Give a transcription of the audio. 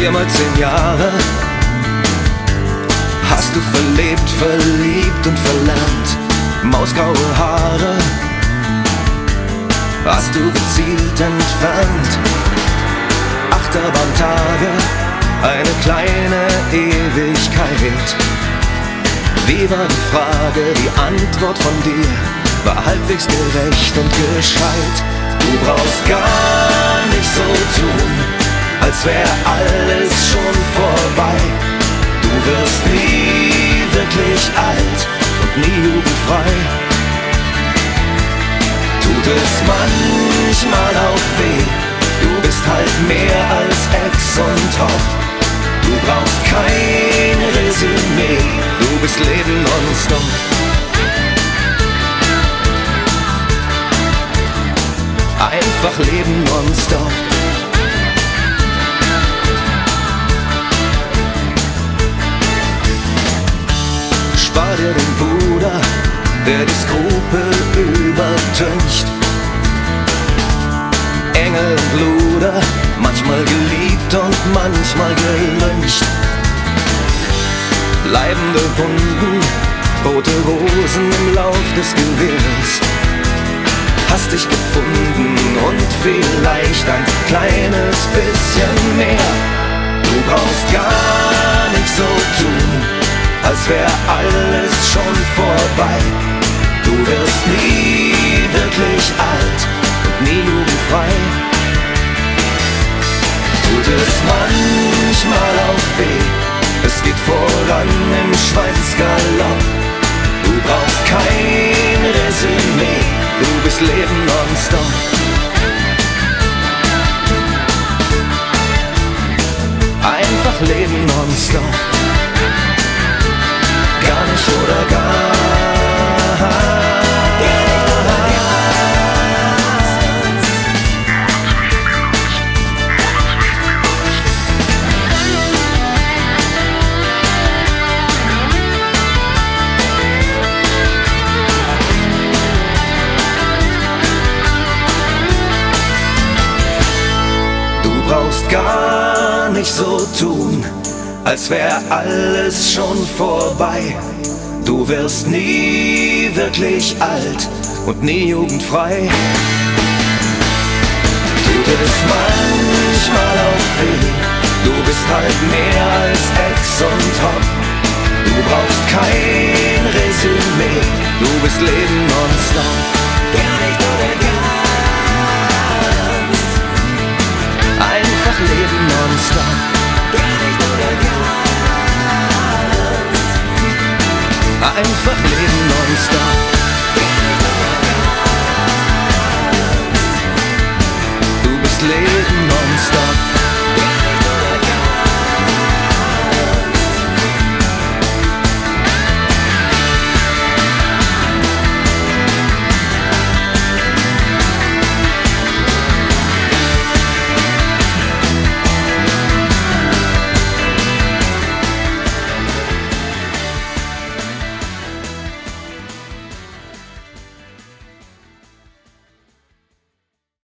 4 mal 10 Jahre hast du verlebt, verliebt und verlernt. Mausgraue Haare hast du gezielt entfernt. Achterbahntage, eine kleine Ewigkeit. Wie war die Frage, die Antwort von dir war halbwegs gerecht und gescheit. Du brauchst gar nicht so tun, als wär alles schon vorbei. Du wirst nie wirklich alt und nie jugendfrei. Tut es manchmal auch weh, du bist halt mehr als Ex und Hop. Du brauchst kein Resümee, du bist Leben nonstop. Einfach Leben nonstop. Spar dir den Bruder, der die Skrupel übertüncht. Engel und Luder, manchmal geliebt und manchmal gelyncht. Bleibende Wunden, rote Rosen im Lauf des Gewirrs. Hast dich gefunden und vielleicht ein kleines bisschen mehr. Du brauchst gar nicht so tun, als wär alles schon vorbei. Du wirst nie wirklich alt und nie jugendfrei. Tut es manchmal auch weh, es geht voran im Schweinsgalopp. Du brauchst kein Resümee, du bist Leben nonstop. Einfach Leben nonstop. Gar nicht oder gar. Du brauchst gar nicht so tun, als wär alles schon vorbei. Du wirst nie wirklich alt und nie jugendfrei. Tut es manchmal auch weh, du bist halt mehr als Ex und Hop. Du brauchst kein Resümee, du bist Leben nonstop. Gar nicht oder ganz. Einfach Leben nonstop. Gar nicht oder ganz. Einfach Leben nonstop. Du bist Leben nonstop.